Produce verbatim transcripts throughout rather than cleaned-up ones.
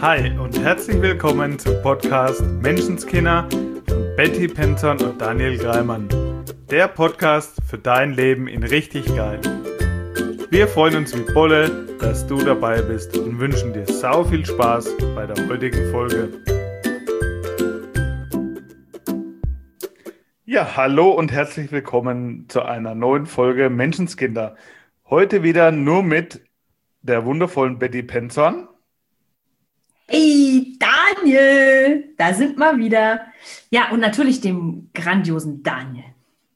Hi und herzlich willkommen zum Podcast Menschenskinder von Betty Penton und Daniel Greimann. Der Podcast für dein Leben in richtig geil. Wir freuen uns wie Bolle, dass du dabei bist und wünschen dir sau viel Spaß bei der heutigen Folge. Ja, hallo und herzlich willkommen zu einer neuen Folge Menschenskinder. Heute wieder nur mit der wundervollen Betty Penton. Hey Daniel, da sind wir wieder. Ja, und natürlich dem grandiosen Daniel.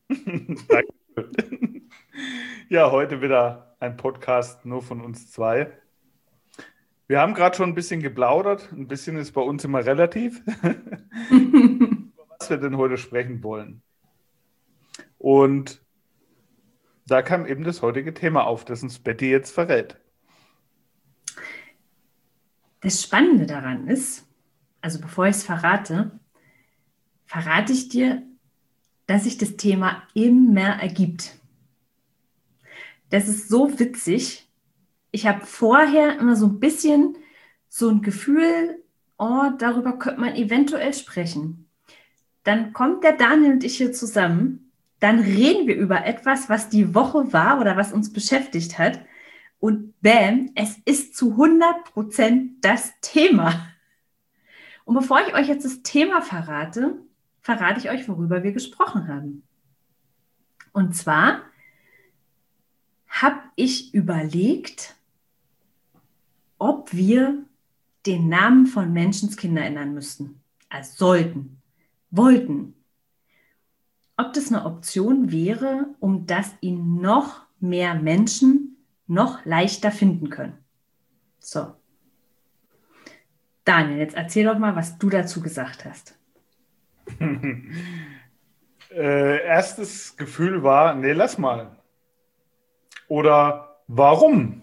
Danke. Ja, heute wieder ein Podcast nur von uns zwei. Wir haben gerade schon ein bisschen geplaudert. Ein bisschen ist bei uns immer relativ. Was wir denn heute sprechen wollen. Und da kam eben das heutige Thema auf, das uns Betty jetzt verrät. Das Spannende daran ist, also bevor ich es verrate, verrate ich dir, dass sich das Thema immer ergibt. Das ist so witzig. Ich habe vorher immer so ein bisschen so ein Gefühl, oh, darüber könnte man eventuell sprechen. Dann kommt der Daniel und ich hier zusammen, dann reden wir über etwas, was die Woche war oder was uns beschäftigt hat. Und bam, es ist zu hundert Prozent das Thema. Und bevor ich euch jetzt das Thema verrate, verrate ich euch, worüber wir gesprochen haben. Und zwar habe ich überlegt, ob wir den Namen von Menschenskinder ändern müssten. Also sollten, wollten. Ob das eine Option wäre, um dass ihn noch mehr Menschen noch leichter finden können. So. Daniel, jetzt erzähl doch mal, was du dazu gesagt hast. äh, erstes Gefühl war, nee, lass mal. Oder warum?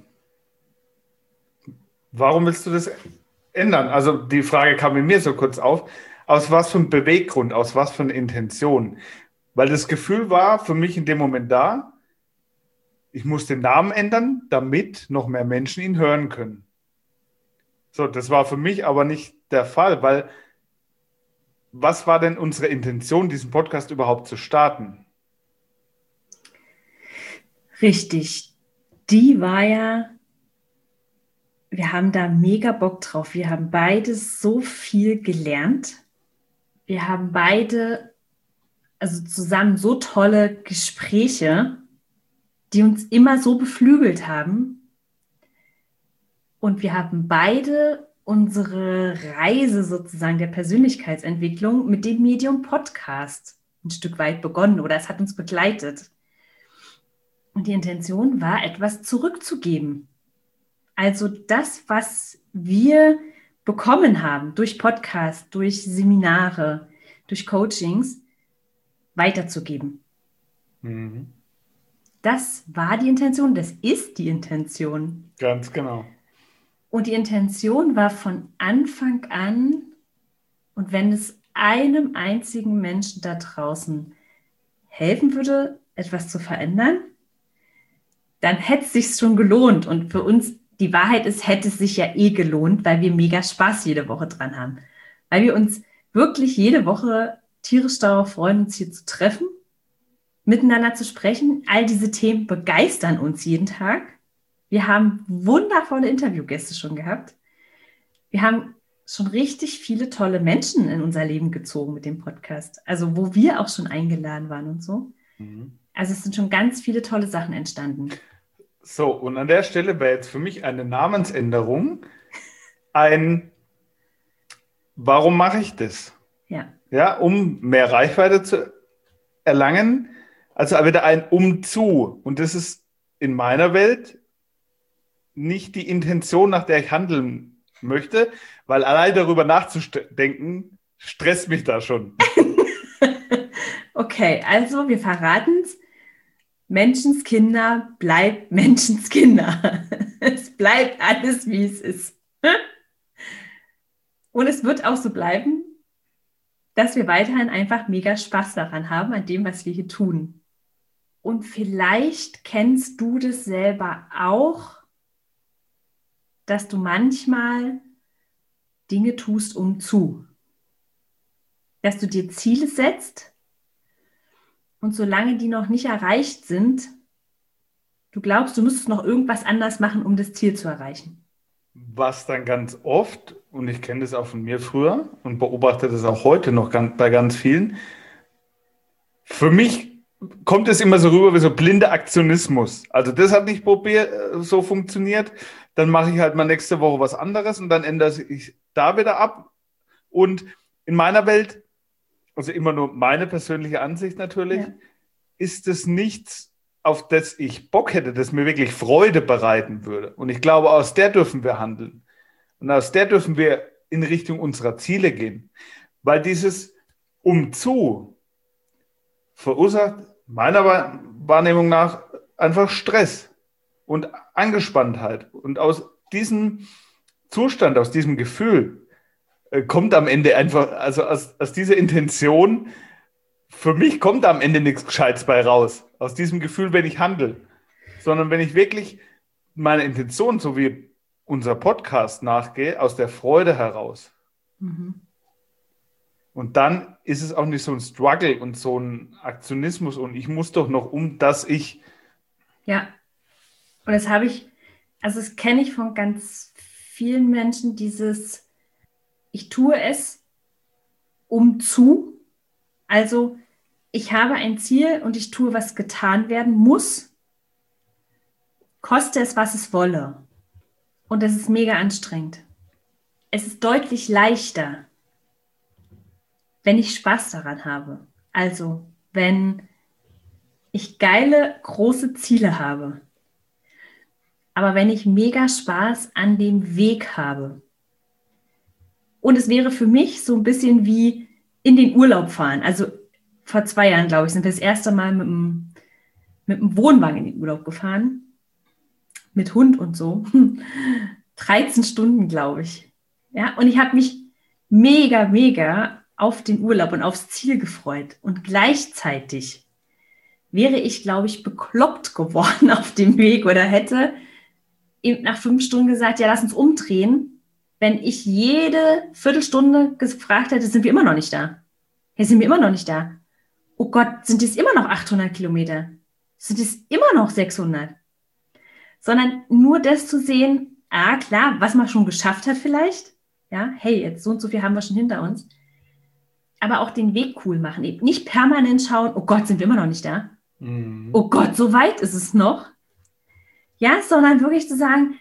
Warum willst du das ändern? Also die Frage kam in mir so kurz auf. Aus was für einem Beweggrund, aus was für einer Intention? Weil das Gefühl war für mich in dem Moment da, ich muss den Namen ändern, damit noch mehr Menschen ihn hören können. So, das war für mich aber nicht der Fall, weil was war denn unsere Intention, diesen Podcast überhaupt zu starten? Richtig. Die war ja, wir haben da mega Bock drauf. Wir haben beide so viel gelernt. Wir haben beide, also zusammen so tolle Gespräche, die uns immer so beflügelt haben. Und wir haben beide unsere Reise sozusagen der Persönlichkeitsentwicklung mit dem Medium Podcast ein Stück weit begonnen oder es hat uns begleitet. Und die Intention war, etwas zurückzugeben. Also das, was wir bekommen haben durch Podcast, durch Seminare, durch Coachings, weiterzugeben. Mhm. Das war die Intention, das ist die Intention. Ganz genau. Und die Intention war von Anfang an, und wenn es einem einzigen Menschen da draußen helfen würde, etwas zu verändern, dann hätte es sich schon gelohnt. Und für uns, die Wahrheit ist, hätte es sich ja eh gelohnt, weil wir mega Spaß jede Woche dran haben. Weil wir uns wirklich jede Woche tierisch darauf freuen, uns hier zu treffen, miteinander zu sprechen. All diese Themen begeistern uns jeden Tag. Wir haben wundervolle Interviewgäste schon gehabt. Wir haben schon richtig viele tolle Menschen in unser Leben gezogen mit dem Podcast. Also wo wir auch schon eingeladen waren und so. Mhm. Also es sind schon ganz viele tolle Sachen entstanden. So, und an der Stelle wäre jetzt für mich eine Namensänderung ein, warum mache ich das? Ja. Ja, um mehr Reichweite zu erlangen, also wieder ein Umzu. Und das ist in meiner Welt nicht die Intention, nach der ich handeln möchte, weil allein darüber nachzudenken, stresst mich da schon. Okay, also wir verraten es. Menschenskinder bleibt Menschenskinder. Es bleibt alles, wie es ist. Und es wird auch so bleiben, dass wir weiterhin einfach mega Spaß daran haben, an dem, was wir hier tun. Und vielleicht kennst du das selber auch, dass du manchmal Dinge tust, um zu. Dass du dir Ziele setzt und solange die noch nicht erreicht sind, du glaubst, du müsstest noch irgendwas anders machen, um das Ziel zu erreichen. Was dann ganz oft, und ich kenne das auch von mir früher und beobachte das auch heute noch ganz, bei ganz vielen, für mich kommt es immer so rüber wie so blinder Aktionismus. Also das hat nicht probiert, so funktioniert, dann mache ich halt mal nächste Woche was anderes und dann ändere ich da wieder ab. Und in meiner Welt, also immer nur meine persönliche Ansicht natürlich, ja. ist es nichts, auf das ich Bock hätte, das mir wirklich Freude bereiten würde. Und ich glaube, aus der dürfen wir handeln. Und aus der dürfen wir in Richtung unserer Ziele gehen. Weil dieses Umzu verursacht meiner Wahrnehmung nach einfach Stress und Angespanntheit. Und aus diesem Zustand, aus diesem Gefühl äh, kommt am Ende einfach, also aus, aus dieser Intention, für mich kommt am Ende nichts Gescheites bei raus. Aus diesem Gefühl, wenn ich handle. Sondern wenn ich wirklich meiner Intention, so wie unser Podcast nachgehe, aus der Freude heraus. Mhm. Und dann ist es auch nicht so ein Struggle und so ein Aktionismus und ich muss doch noch um, dass ich... Ja, und das habe ich, also das kenne ich von ganz vielen Menschen, dieses, ich tue es um zu, also ich habe ein Ziel und ich tue, was getan werden muss, koste es, was es wolle. Und das ist mega anstrengend. Es ist deutlich leichter, wenn ich Spaß daran habe. Also, wenn ich geile, große Ziele habe. Aber wenn ich mega Spaß an dem Weg habe. Und es wäre für mich so ein bisschen wie in den Urlaub fahren. Also vor zwei Jahren, glaube ich, sind wir das erste Mal mit dem, mit dem Wohnwagen in den Urlaub gefahren. Mit Hund und so. dreizehn Stunden, glaube ich. Ja, und ich habe mich mega, mega auf den Urlaub und aufs Ziel gefreut. Und gleichzeitig wäre ich, glaube ich, bekloppt geworden auf dem Weg oder hätte eben nach fünf Stunden gesagt, ja, lass uns umdrehen. Wenn ich jede Viertelstunde gefragt hätte, sind wir immer noch nicht da. Ja, sind wir immer noch nicht da. Oh Gott, sind es immer noch achthundert Kilometer? Sind es immer noch sechshundert? Sondern nur das zu sehen, ah, klar, was man schon geschafft hat vielleicht. Ja, hey, jetzt so und so viel haben wir schon hinter uns. Aber auch den Weg cool machen. Eben nicht permanent schauen, oh Gott, sind wir immer noch nicht da. Mhm. Oh Gott, so weit ist es noch. Ja, sondern wirklich zu sagen,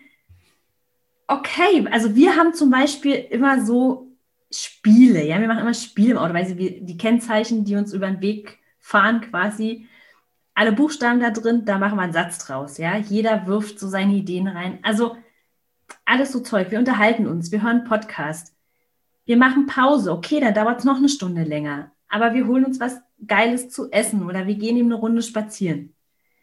okay, also wir haben zum Beispiel immer so Spiele, ja, wir machen immer Spiele im Auto, weil wir die Kennzeichen, die uns über den Weg fahren quasi, alle Buchstaben da drin, da machen wir einen Satz draus, ja, jeder wirft so seine Ideen rein, also alles so Zeug, wir unterhalten uns, wir hören Podcast, wir machen Pause, okay, da dauert es noch eine Stunde länger, aber wir holen uns was Geiles zu essen oder wir gehen eben eine Runde spazieren.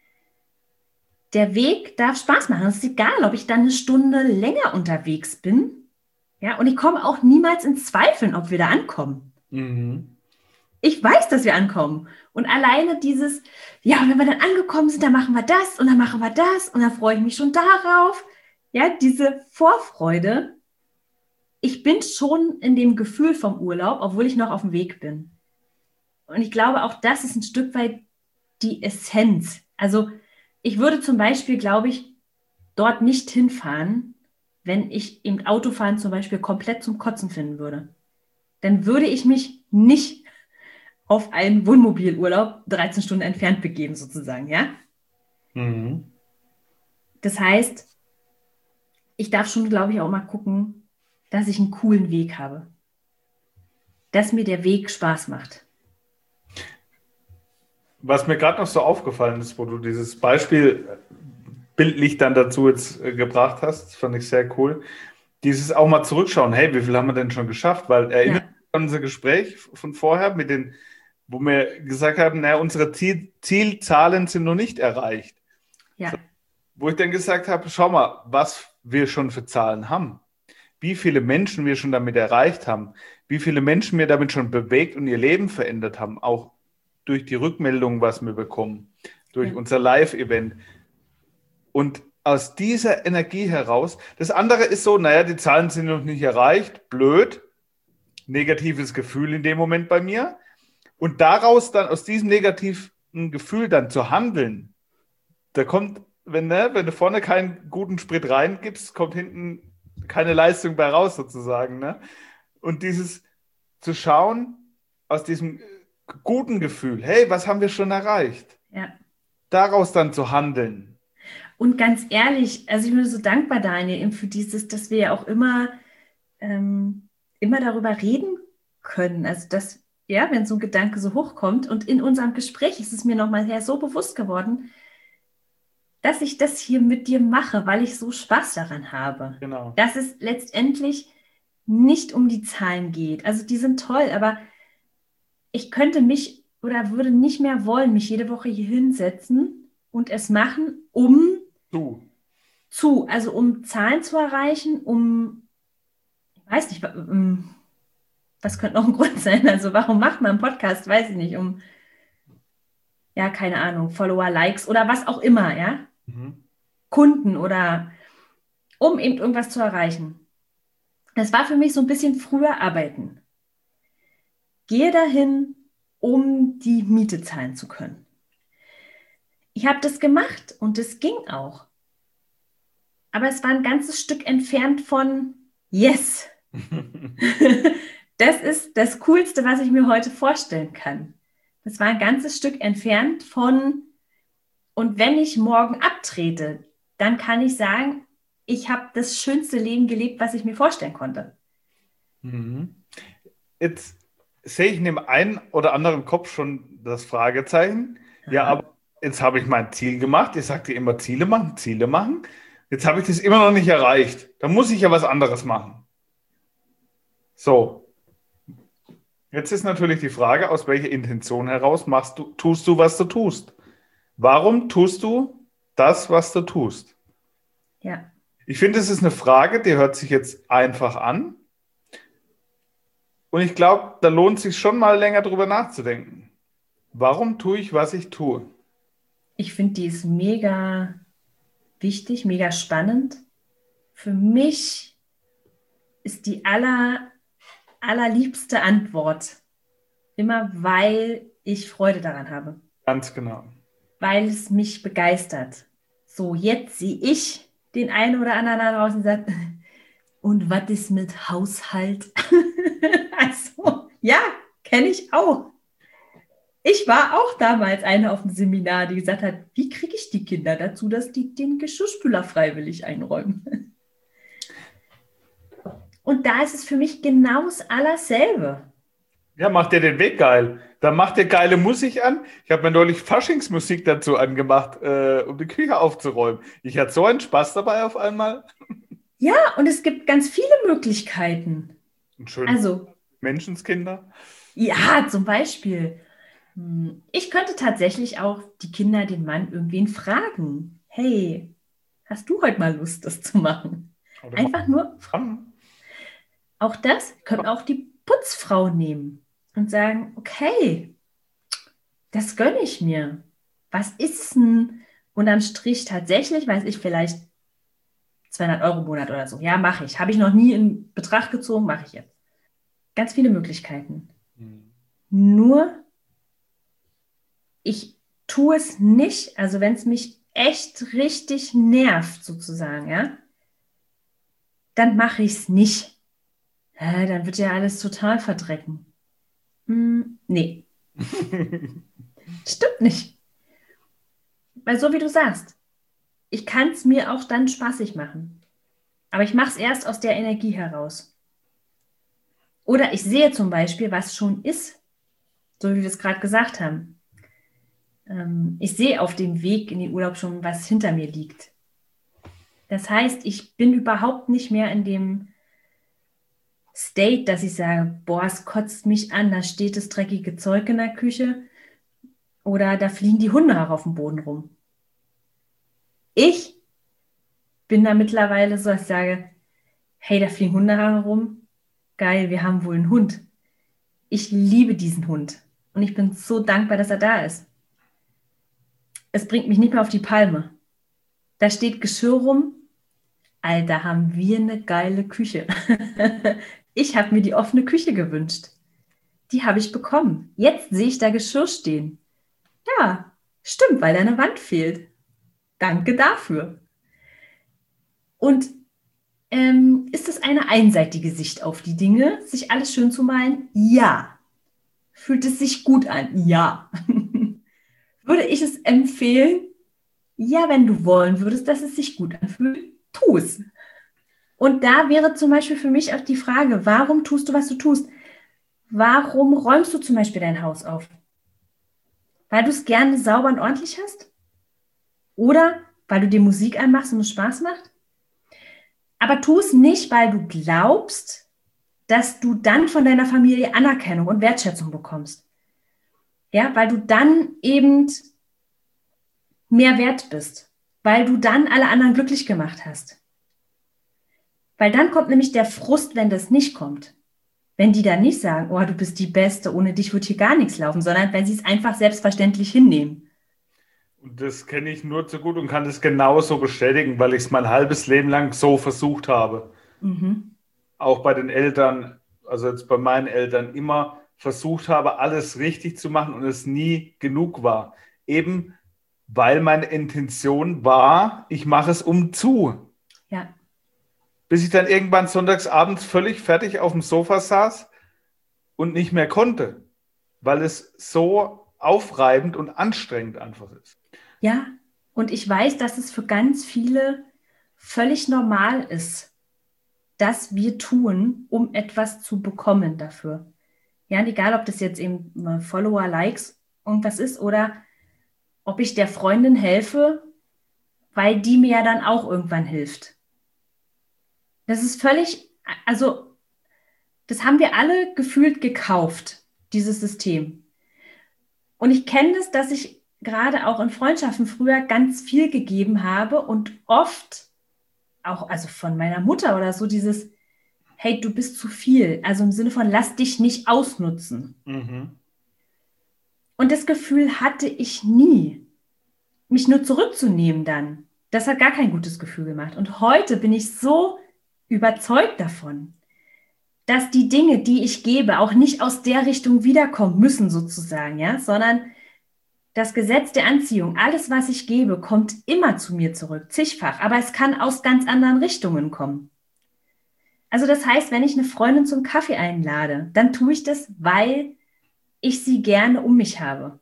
Der Weg darf Spaß machen. Es ist egal, ob ich dann eine Stunde länger unterwegs bin. Ja, und ich komme auch niemals in Zweifeln, ob wir da ankommen. Mhm. Ich weiß, dass wir ankommen. Und alleine dieses, ja, wenn wir dann angekommen sind, dann machen wir das und dann machen wir das und dann freue ich mich schon darauf. Ja, diese Vorfreude. Ich bin schon in dem Gefühl vom Urlaub, obwohl ich noch auf dem Weg bin. Und ich glaube, auch das ist ein Stück weit die Essenz. Also, ich würde zum Beispiel, glaube ich, dort nicht hinfahren, wenn ich im Autofahren zum Beispiel komplett zum Kotzen finden würde. Dann würde ich mich nicht auf einen Wohnmobilurlaub dreizehn Stunden entfernt begeben, sozusagen, ja? Mhm. Das heißt, ich darf schon, glaube ich, auch mal gucken, dass ich einen coolen Weg habe. Dass mir der Weg Spaß macht. Was mir gerade noch so aufgefallen ist, wo du dieses Beispiel bildlich dann dazu jetzt äh, gebracht hast, fand ich sehr cool. Dieses auch mal zurückschauen, hey, wie viel haben wir denn schon geschafft? Weil erinnert ja. an unser Gespräch von vorher, mit den, wo wir gesagt haben, naja, unsere Ziel, Zielzahlen sind noch nicht erreicht. Ja. So, wo ich dann gesagt habe, schau mal, was wir schon für Zahlen haben. Wie viele Menschen wir schon damit erreicht haben. Wie viele Menschen wir damit schon bewegt und ihr Leben verändert haben. Auch durch die Rückmeldung, was wir bekommen, durch ja. unser Live-Event. Und aus dieser Energie heraus, das andere ist so, naja, die Zahlen sind noch nicht erreicht, blöd, negatives Gefühl in dem Moment bei mir. Und daraus dann, aus diesem negativen Gefühl dann zu handeln, da kommt, wenn, ne, wenn du vorne keinen guten Sprit reingibst, kommt hinten keine Leistung bei raus sozusagen. Ne? Und dieses zu schauen, aus diesem guten Gefühl, hey, was haben wir schon erreicht? Ja. Daraus dann zu handeln. Und ganz ehrlich, also ich bin so dankbar, Daniel, für dieses, dass wir ja auch immer, ähm, immer darüber reden können. Also dass, ja, wenn so ein Gedanke so hochkommt und in unserem Gespräch ist es mir nochmal her so bewusst geworden, dass ich das hier mit dir mache, weil ich so Spaß daran habe. Genau. Dass es letztendlich nicht um die Zahlen geht. Also die sind toll, aber ich könnte mich oder würde nicht mehr wollen, mich jede Woche hier hinsetzen und es machen, um Du. zu, also um Zahlen zu erreichen, um, ich weiß nicht, um, was könnte noch ein Grund sein? Also warum macht man einen Podcast? Weiß ich nicht, um, ja, keine Ahnung, Follower, Likes oder was auch immer, ja? Mhm. Kunden oder um eben irgendwas zu erreichen. Das war für mich so ein bisschen früher arbeiten. Gehe dahin, um die Miete zahlen zu können. Ich habe das gemacht und es ging auch. Aber es war ein ganzes Stück entfernt von Yes. Das ist das Coolste, was ich mir heute vorstellen kann. Das war ein ganzes Stück entfernt von, und wenn ich morgen abtrete, dann kann ich sagen, ich habe das schönste Leben gelebt, was ich mir vorstellen konnte. Mhm. Jetzt sehe ich in dem einen oder anderen Kopf schon das Fragezeichen. Ja, Aha. aber jetzt habe ich mein Ziel gemacht. Ihr sagt ja immer Ziele machen, Ziele machen. Jetzt habe ich das immer noch nicht erreicht. Dann muss ich ja was anderes machen. So, jetzt ist natürlich die Frage, aus welcher Intention heraus machst du, tust du, was du tust? Warum tust du das, was du tust? Ja. Ich finde, es ist eine Frage, die hört sich jetzt einfach an. Und ich glaube, da lohnt es sich schon mal länger drüber nachzudenken. Warum tue ich, was ich tue? Ich finde, die ist mega wichtig, mega spannend. Für mich ist die aller, allerliebste Antwort immer, weil ich Freude daran habe. Ganz genau. Weil es mich begeistert. So, jetzt sehe ich den einen oder anderen da draußen und sagt, und was ist mit Haushalt? Also, ja, kenne ich auch. Ich war auch damals eine auf dem Seminar, die gesagt hat, wie kriege ich die Kinder dazu, dass die den Geschirrspüler freiwillig einräumen? Und da ist es für mich genau das Allerselbe. Ja, macht dir den Weg geil. Dann macht dir geile Musik an. Ich habe mir neulich Faschingsmusik dazu angemacht, äh, um die Küche aufzuräumen. Ich hatte so einen Spaß dabei auf einmal. Ja, und es gibt ganz viele Möglichkeiten. Und schön Also, Menschenskinder. ja, zum Beispiel. Hm, Ich könnte tatsächlich auch die Kinder, den Mann, irgendwen fragen. Hey, hast du heute mal Lust, das zu machen? Oder Einfach nur, Mann. auch das, können auch die Putzfrau nehmen und sagen, okay, das gönne ich mir. Was ist denn unterm Strich tatsächlich, weiß ich, vielleicht zweihundert Euro im Monat oder so. Ja, mache ich. Habe ich noch nie in Betracht gezogen, mache ich jetzt. Ganz viele Möglichkeiten. Hm. Nur, ich tue es nicht, also wenn es mich echt richtig nervt, sozusagen, ja, dann mache ich es nicht. Hä, dann wird ja alles total verdrecken. Hm, nee, stimmt nicht. Weil so wie du sagst, ich kann es mir auch dann spaßig machen. Aber ich mache es erst aus der Energie heraus. Oder ich sehe zum Beispiel, was schon ist, so wie wir es gerade gesagt haben. Ähm, ich sehe auf dem Weg in den Urlaub schon, was hinter mir liegt. Das heißt, ich bin überhaupt nicht mehr in dem State, dass ich sage, boah, es kotzt mich an, da steht das dreckige Zeug in der Küche oder da fliegen die Hunde auf dem Boden rum. Ich bin da mittlerweile so, dass ich sage, hey, da fliegen Hunde rum, geil, wir haben wohl einen Hund. Ich liebe diesen Hund und ich bin so dankbar, dass er da ist. Es bringt mich nicht mehr auf die Palme. Da steht Geschirr rum. Alter, haben wir eine geile Küche. Ich habe mir die offene Küche gewünscht. Die habe ich bekommen. Jetzt sehe ich da Geschirr stehen. Ja, stimmt, weil da eine Wand fehlt. Danke dafür. Und ähm, ist es eine einseitige Sicht auf die Dinge, sich alles schön zu malen? Ja. Fühlt es sich gut an? Ja. Würde ich es empfehlen? Ja, wenn du wollen würdest, dass es sich gut anfühlt, tu es. Und da wäre zum Beispiel für mich auch die Frage, warum tust du, was du tust? Warum räumst du zum Beispiel dein Haus auf? Weil du es gerne sauber und ordentlich hast? Oder weil du dir Musik anmachst und es Spaß macht? Aber tu es nicht, weil du glaubst, dass du dann von deiner Familie Anerkennung und Wertschätzung bekommst. Ja, weil du dann eben mehr wert bist, weil du dann alle anderen glücklich gemacht hast. Weil dann kommt nämlich der Frust, wenn das nicht kommt. Wenn die dann nicht sagen, oh, du bist die Beste, ohne dich wird hier gar nichts laufen, sondern wenn sie es einfach selbstverständlich hinnehmen. Und das kenne ich nur zu gut und kann das genauso bestätigen, weil ich es mein halbes Leben lang so versucht habe. Mhm. Auch bei den Eltern, also jetzt bei meinen Eltern, immer versucht habe, alles richtig zu machen und es nie genug war. Eben weil meine Intention war, ich mache es um zu. Ja. Bis ich dann irgendwann sonntags abends völlig fertig auf dem Sofa saß und nicht mehr konnte, weil es so aufreibend und anstrengend einfach ist. Ja, und ich weiß, dass es für ganz viele völlig normal ist, dass wir tun, um etwas zu bekommen dafür. Ja, und egal, ob das jetzt eben Follower, Likes, irgendwas ist oder ob ich der Freundin helfe, weil die mir ja dann auch irgendwann hilft. Das ist völlig, also das haben wir alle gefühlt gekauft, dieses System. Und ich kenne das, dass ich gerade auch in Freundschaften früher ganz viel gegeben habe und oft auch, also von meiner Mutter oder so, dieses, hey, du bist zu viel. Also im Sinne von, lass dich nicht ausnutzen. Mhm. Und das Gefühl hatte ich nie, mich nur zurückzunehmen dann. Das hat gar kein gutes Gefühl gemacht. Und heute bin ich so überzeugt davon, dass die Dinge, die ich gebe, auch nicht aus der Richtung wiederkommen müssen sozusagen, ja, sondern das Gesetz der Anziehung, alles, was ich gebe, kommt immer zu mir zurück, zigfach, aber es kann aus ganz anderen Richtungen kommen. Also das heißt, wenn ich eine Freundin zum Kaffee einlade, dann tue ich das, weil ich sie gerne um mich habe.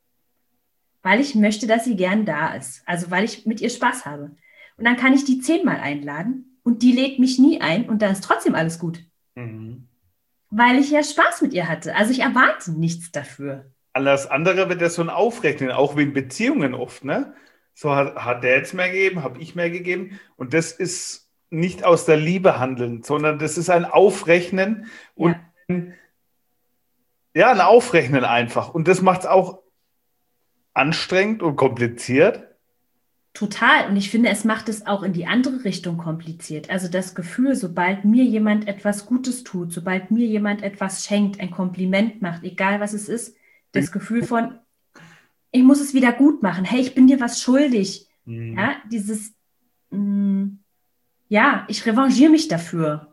Weil ich möchte, dass sie gern da ist. Also weil ich mit ihr Spaß habe. Und dann kann ich die zehnmal einladen und die lädt mich nie ein und dann ist trotzdem alles gut. Mhm. Weil ich ja Spaß mit ihr hatte. Also ich erwarte nichts dafür. Alles andere wird ja so ein Aufrechnen, auch wie in Beziehungen oft, ne? So hat, hat der jetzt mehr gegeben, habe ich mehr gegeben. Und das ist nicht aus der Liebe handeln, sondern das ist ein Aufrechnen und ja, ein, ja, ein Aufrechnen einfach. Und das macht es auch anstrengend und kompliziert. Total. Und ich finde, es macht es auch in die andere Richtung kompliziert. Also das Gefühl, sobald mir jemand etwas Gutes tut, sobald mir jemand etwas schenkt, ein Kompliment macht, egal was es ist, das Gefühl von, ich muss es wieder gut machen. Hey, ich bin dir was schuldig. Mhm. Ja, dieses, mh, ja, ich revanchiere mich dafür.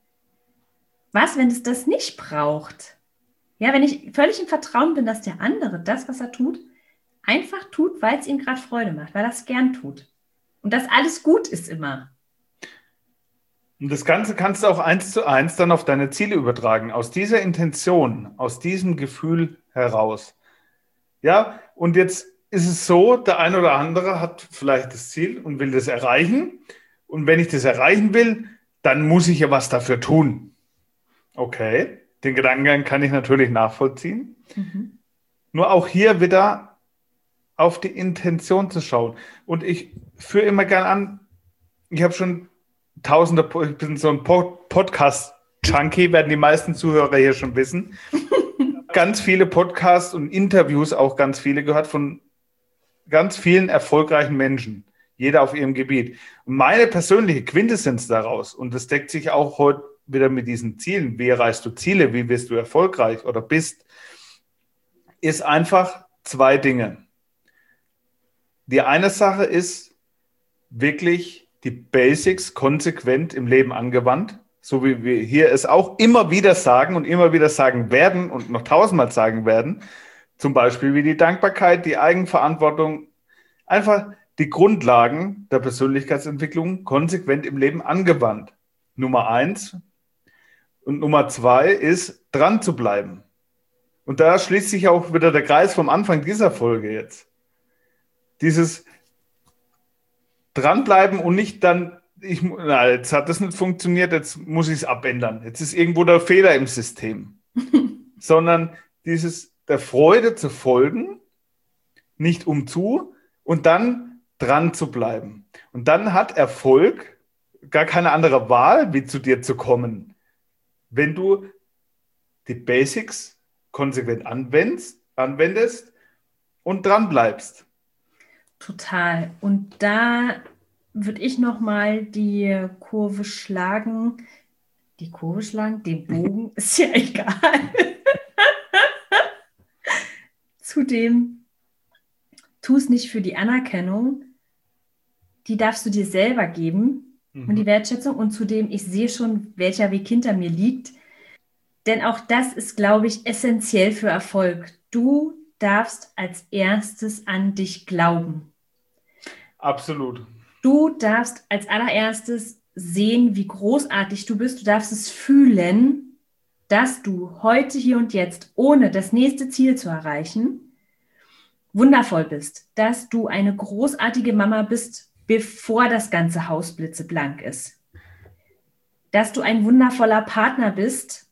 Was, wenn es das nicht braucht? Ja, wenn ich völlig im Vertrauen bin, dass der andere das, was er tut, einfach tut, weil es ihm gerade Freude macht, weil er es gern tut. Und dass alles gut ist immer. Und das Ganze kannst du auch eins zu eins dann auf deine Ziele übertragen. Aus dieser Intention, aus diesem Gefühl heraus. Ja, und jetzt ist es so, der eine oder andere hat vielleicht das Ziel und will das erreichen. Und wenn ich das erreichen will, dann muss ich ja was dafür tun. Okay, den Gedankengang kann ich natürlich nachvollziehen. Mhm. Nur auch hier wieder auf die Intention zu schauen. Und ich führe immer gern an, ich habe schon tausende, ich bin so ein Podcast-Junkie, werden die meisten Zuhörer hier schon wissen. Ganz viele Podcasts und Interviews, auch ganz viele gehört von ganz vielen erfolgreichen Menschen, jeder auf ihrem Gebiet. Und meine persönliche Quintessenz daraus, und das deckt sich auch heute wieder mit diesen Zielen, wie erreichst du Ziele, wie wirst du erfolgreich oder bist, ist einfach zwei Dinge. Die eine Sache ist, wirklich die Basics konsequent im Leben angewandt, so wie wir hier es auch immer wieder sagen und immer wieder sagen werden und noch tausendmal sagen werden, zum Beispiel wie die Dankbarkeit, die Eigenverantwortung, einfach die Grundlagen der Persönlichkeitsentwicklung konsequent im Leben angewandt. Nummer eins. Und Nummer zwei ist, dran zu bleiben. Und da schließt sich auch wieder der Kreis vom Anfang dieser Folge jetzt. Dieses dranbleiben und nicht dann, ich, na, jetzt hat das nicht funktioniert, jetzt muss ich es abändern. Jetzt ist irgendwo der Fehler im System. Sondern dieses der Freude zu folgen, nicht umzu und dann dran zu bleiben. Und dann hat Erfolg gar keine andere Wahl, wie zu dir zu kommen, wenn du die Basics konsequent anwendest, anwendest und dran bleibst. Total. Und da würde ich nochmal die Kurve schlagen. Die Kurve schlagen, den Bogen, ist ja egal. Zudem, tu es nicht für die Anerkennung, die darfst du dir selber geben. Und die Wertschätzung und zudem, ich sehe schon, welcher Weg hinter mir liegt. Denn auch das ist, glaube ich, essentiell für Erfolg. Du darfst als erstes an dich glauben. Absolut. Du darfst als allererstes sehen, wie großartig du bist. Du darfst es fühlen, dass du heute, hier und jetzt, ohne das nächste Ziel zu erreichen, wundervoll bist. Dass du eine großartige Mama bist, bevor das ganze Haus blitzeblank ist. Dass du ein wundervoller Partner bist,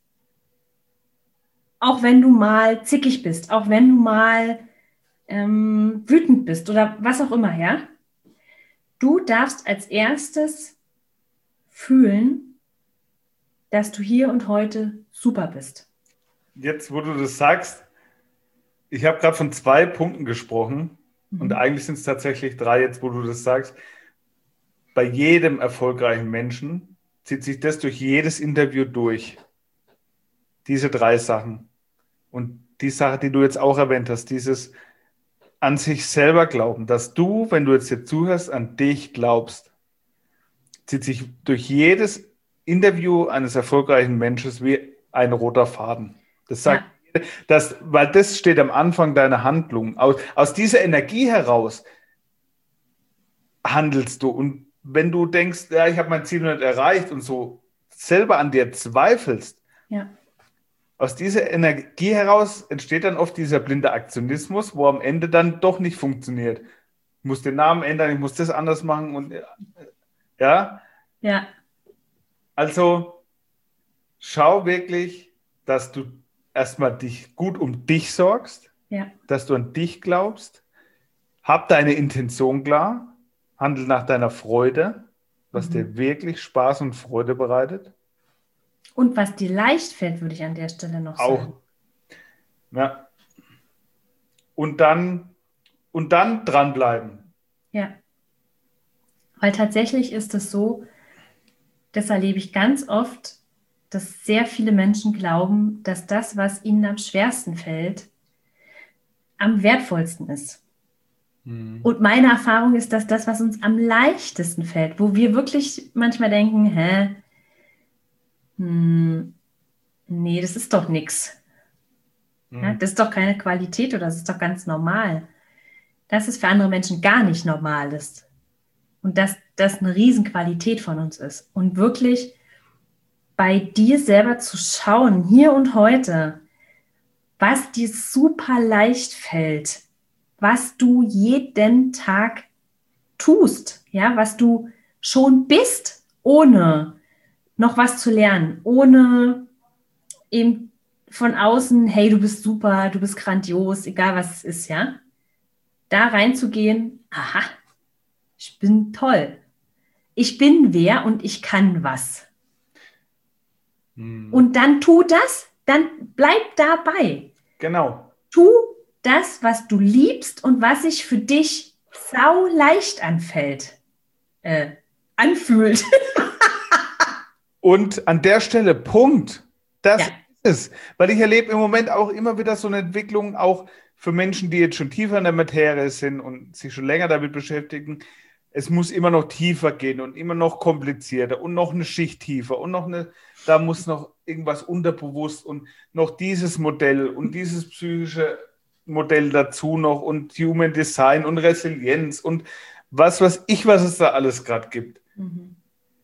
auch wenn du mal zickig bist, auch wenn du mal ähm, wütend bist oder was auch immer, ja? Du darfst als erstes fühlen, dass du hier und heute super bist. Jetzt, wo du das sagst, ich habe gerade von zwei Punkten gesprochen. Und eigentlich sind es tatsächlich drei, jetzt wo du das sagst. Bei jedem erfolgreichen Menschen zieht sich das durch jedes Interview durch. Diese drei Sachen. Und die Sache, die du jetzt auch erwähnt hast, dieses an sich selber glauben, dass du, wenn du jetzt hier zuhörst, an dich glaubst, zieht sich durch jedes Interview eines erfolgreichen Menschen wie ein roter Faden. Das sagt Ja. Das, weil das steht am Anfang deiner Handlung. Aus, aus dieser Energie heraus handelst du. Und wenn du denkst, ja, ich habe mein Ziel noch nicht erreicht und so selber an dir zweifelst, ja. Aus dieser Energie heraus entsteht dann oft dieser blinde Aktionismus, wo am Ende dann doch nicht funktioniert. Ich muss den Namen ändern, ich muss das anders machen und ja. Ja. Also schau wirklich, dass du erstmal dich gut um dich sorgst, ja. dass du an dich glaubst, hab deine Intention klar, handel nach deiner Freude, was mhm. dir wirklich Spaß und Freude bereitet. Und was dir leicht fällt, würde ich an der Stelle noch Auch. sagen. Ja. Und dann, und dann dranbleiben. Ja. Weil tatsächlich ist es so, das erlebe ich ganz oft, dass sehr viele Menschen glauben, dass das, was ihnen am schwersten fällt, am wertvollsten ist. Mhm. Und meine Erfahrung ist, dass das, was uns am leichtesten fällt, wo wir wirklich manchmal denken, hä, hm, nee, das ist doch nichts. Mhm. Ja, das ist doch keine Qualität oder das ist doch ganz normal. Dass es für andere Menschen gar nicht normal ist. Und dass das eine Riesenqualität von uns ist. Und wirklich bei dir selber zu schauen, hier und heute, was dir super leicht fällt, was du jeden Tag tust, ja, was du schon bist, ohne noch was zu lernen, ohne eben von außen, hey, du bist super, du bist grandios, egal was es ist, ja, da reinzugehen, aha, ich bin toll, ich bin wer und ich kann was. Hm. Und dann tu das, dann bleib dabei. Genau. Tu das, was du liebst und was sich für dich sau leicht anfällt, äh, anfühlt. Und an der Stelle, Punkt. Das ja. ist es. Weil ich erlebe im Moment auch immer wieder so eine Entwicklung, auch für Menschen, die jetzt schon tiefer in der Materie sind und sich schon länger damit beschäftigen. es muss immer noch tiefer gehen und immer noch komplizierter und noch eine Schicht tiefer und noch eine, da muss noch irgendwas unterbewusst und noch dieses Modell und dieses psychische Modell dazu noch und Human Design und Resilienz und was weiß ich, was es da alles gerade gibt. Mhm.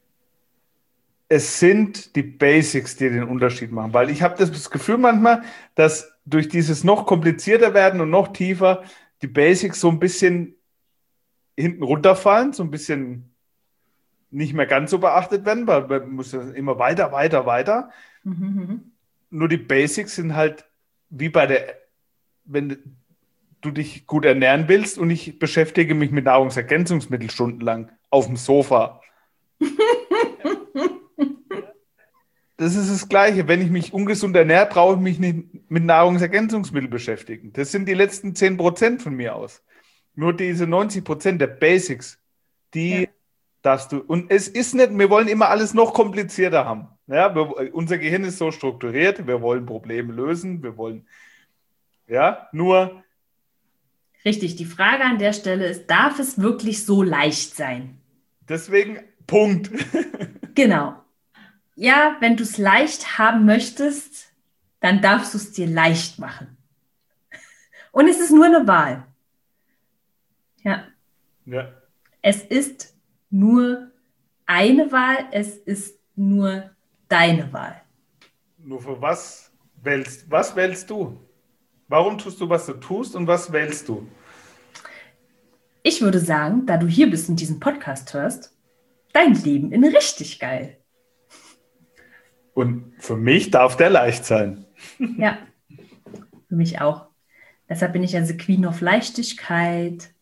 Es sind die Basics, die den Unterschied machen, weil ich habe das Gefühl manchmal, dass durch dieses noch komplizierter werden und noch tiefer die Basics so ein bisschen hinten runterfallen, so ein bisschen nicht mehr ganz so beachtet werden, weil man muss ja immer weiter, weiter, weiter. Mhm. Nur die Basics sind halt wie bei der, wenn du dich gut ernähren willst und ich beschäftige mich mit Nahrungsergänzungsmitteln stundenlang auf dem Sofa. Das ist das Gleiche. Wenn ich mich ungesund ernähre, brauche ich mich nicht mit Nahrungsergänzungsmitteln beschäftigen. Das sind die letzten zehn Prozent von mir aus. Nur diese neunzig Prozent der Basics, die ja. darfst du. Und es ist nicht, wir wollen immer alles noch komplizierter haben. Ja, wir, unser Gehirn ist so strukturiert, wir wollen Probleme lösen, wir wollen, ja, nur. Richtig, die Frage an der Stelle ist, darf es wirklich so leicht sein? Deswegen, Punkt. Genau. Ja, wenn du es leicht haben möchtest, dann darfst du es dir leicht machen. Und es ist nur eine Wahl. Ja. Ja. Es ist nur eine Wahl, es ist nur deine Wahl. Nur für was wählst, was wählst du? Warum tust du, was du tust und was wählst du? Ich würde sagen, da du hier bist und diesen Podcast hörst, dein Leben in richtig geil. Und für mich darf der leicht sein. Ja, für mich auch. Deshalb bin ich ja the Queen of Leichtigkeit.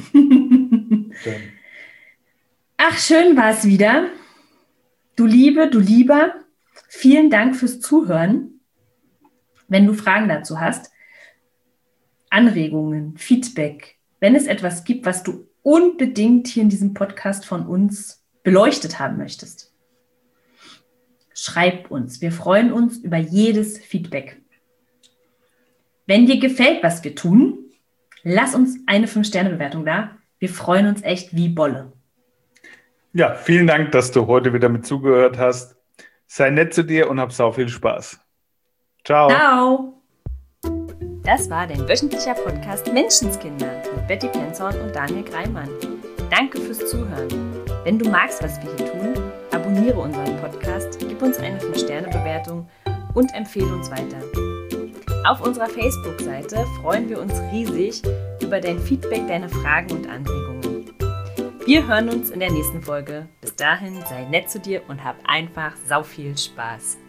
Ach, schön war es wieder. Du Liebe, du Lieber, vielen Dank fürs Zuhören. Wenn du Fragen dazu hast, Anregungen, Feedback, wenn es etwas gibt, was du unbedingt hier in diesem Podcast von uns beleuchtet haben möchtest, schreib uns. Wir freuen uns über jedes Feedback. Wenn dir gefällt, was wir tun, lass uns eine fünf Sterne Bewertung da. Wir freuen uns echt wie Bolle. Ja, vielen Dank, dass du heute wieder mit zugehört hast. Sei nett zu dir und hab sau viel Spaß. Ciao. Ciao. Das war dein wöchentlicher Podcast Menschenskinder mit Betty Penzorn und Daniel Greimann. Danke fürs Zuhören. Wenn du magst, was wir hier tun, abonniere unseren Podcast, gib uns eine fünf Sterne Bewertung und empfehle uns weiter. Auf unserer Facebook-Seite freuen wir uns riesig über dein Feedback, deine Fragen und Anregungen. Wir hören uns in der nächsten Folge. Bis dahin, sei nett zu dir und hab einfach sau viel Spaß.